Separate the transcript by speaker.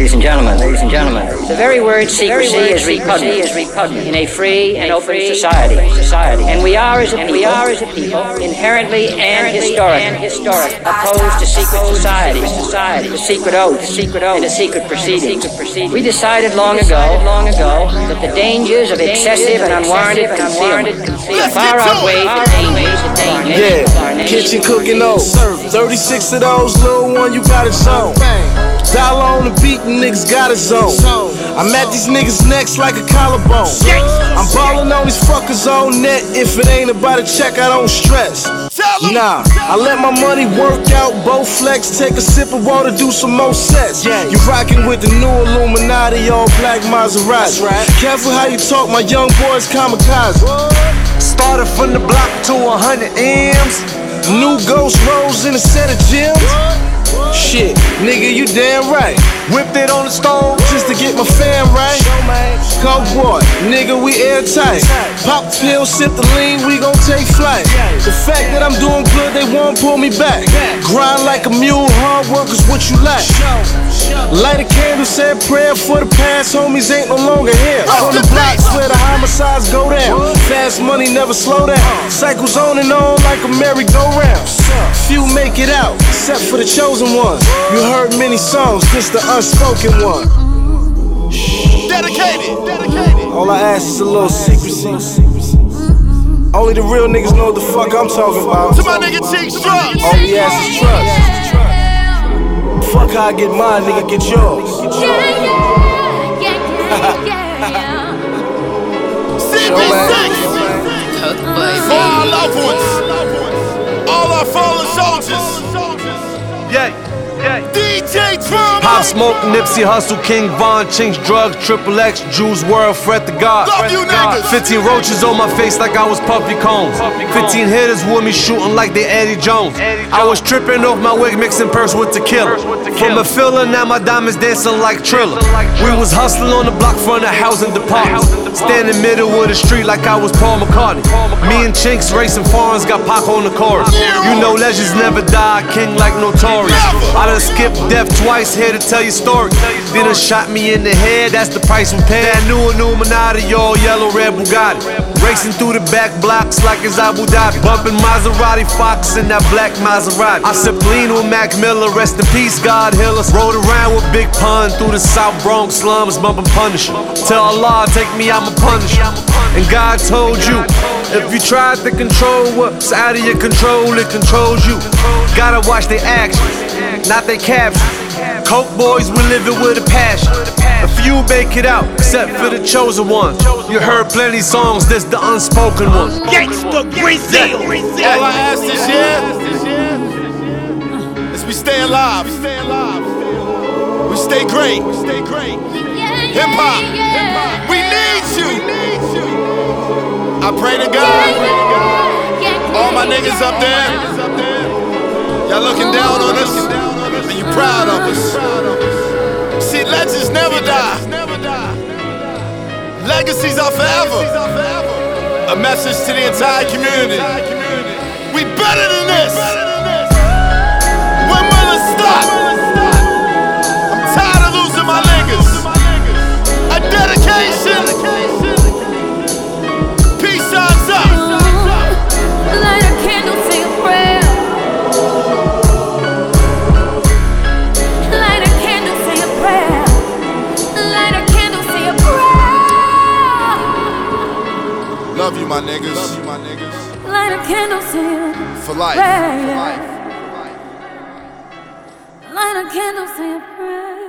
Speaker 1: ladies and gentlemen, the very word secrecy is repugnant in a free and open society. And we are as a people inherently and historically opposed to secret society, the secret oath, and the secret proceedings. We decided long ago that the dangers of excessive and unwarranted concealment far outweigh the dangers of our nation.
Speaker 2: Kitchen cooking those 36 of those, little one, you got it zone. Dollar on the beat, niggas got a zone. I'm at these niggas' necks like a collarbone. I'm ballin' on these fuckers on net. If it ain't about a check, I don't stress. Nah, I let my money work out, both flex. Take a sip of water, do some more sets. You rockin' with the new Illuminati, all black Maserati. Careful how you talk, my young boys kamikaze. Started from the block to 100 M's. New Ghost Rolls in a set of gems. Shit, nigga, you damn right. Whipped it on the stone just to get my fam right. Coke boy, nigga, we airtight. Pop the pill, sip the lean, we gon' take flight. The fact that I'm doing good, they won't pull me back. Grind like a mule, hard work is what you like. Light a candle, say a prayer for the past. Homies ain't no longer here. On the blocks where the homicides go down. Fast money never slow down. Cycles on and on like a merry-go-round. Few make it out, except for the chosen ones. You heard many songs, this the unspoken one. Dedicated. All I ask is a little secrecy. Only the real niggas know what the fuck I'm talking about.
Speaker 3: To my nigga Cheeks Drugs.
Speaker 2: All we ask is trust. Fuck how I get mine, nigga, get yours.
Speaker 3: CB6 for our loved ones, all our fallen soldiers. DJ Drama.
Speaker 4: Pop Smoke, Nipsey Hussle, King Von, Chinks Drugs, Triple X, Juice WRLD, Fret the God.
Speaker 3: Love you niggas.
Speaker 4: 15 roaches on my face like I was Puffy Combs. 15 hitters with me shooting like they Eddie Jones. I was tripping off my wig, mixing purse with tequila. From a filler, now my diamonds dancing like Triller. We was hustling on the block front of housing departments. Standing middle of the street like I was Paul McCartney. Me and Chinks racing foreigns, got Pac on the chorus. You know legends never die, king like Notorious. I done skipped death twice, here to tell you story. They done shot me in the head, that's the price we pay. That new Illuminati, all yellow, red Bugatti. Racing through the back blocks like it's Abu Dhabi. Bumping Maserati Fox in that black Maserati. I sip lean with Mac Miller, rest in peace, God heal us. Rode around with Big Pun through the South Bronx slums, bumping Punisher. Tell Allah, take me, I'm a Punisher. And God told you, if you try to control what's out of your control, it controls you. Gotta watch their actions, not their captions. Coke boys, we living with a passion. A few make it out, except for the chosen ones. You heard plenty songs, this the unspoken one.
Speaker 3: Gangsta Brazil. All I ask this year is we stay alive. We stay great. Hip hop, we need you. I pray to God, all my niggas up there, y'all looking down on us, and you proud of us. See, legends never die. Legacies are forever. A message to the entire community. We better than this. When will it stop? I'm tired of losing my niggas. A dedication. Peace signs up.
Speaker 5: Light a candle, say a prayer. Light a candle, say a prayer. Light a candle, say a prayer.
Speaker 3: Love you, my niggas.
Speaker 5: Light a candle, say a prayer.
Speaker 3: For life.
Speaker 5: Light a candle, say a prayer.